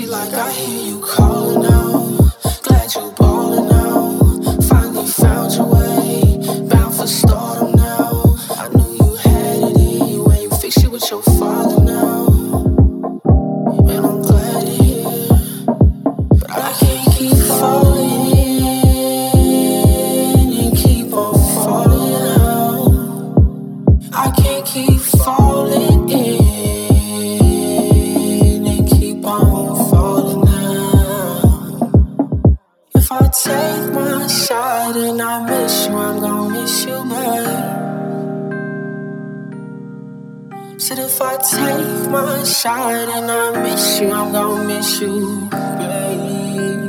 like I hear you calling out. Glad you ballin' out. Finally found your way. Bound for stardom now. I knew you had it in you when you fixed it with your father now. And I'm glad to hear. But I can't keep falling and keep on falling out. I can't keep falling in and keep on falling out. If I take my shot and I miss you, I'm gon' miss you, babe. Said if I take my shot and I miss you, I'm gon' miss you, babe.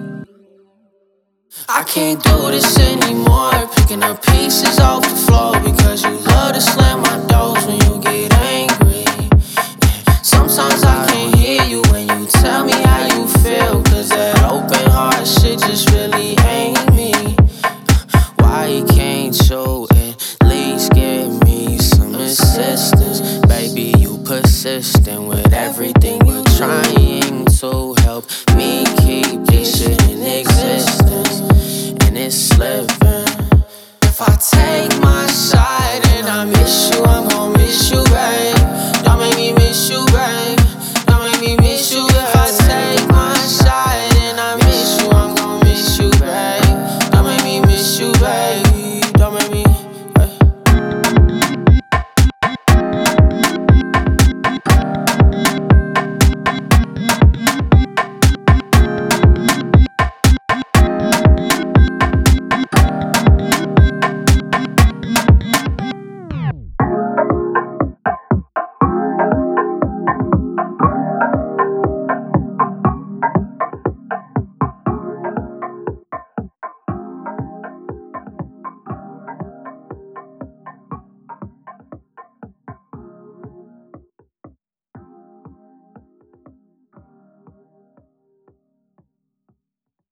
I can't do this anymore, picking up pieces off the floor because you love to slam my doors when you get angry. Sometimes I can't hear you when you tell me how you feel, cause that open heart shit just really ain't me. Why you can't show it? At least give me some assistance. Baby, you persistent with everything you're trying to help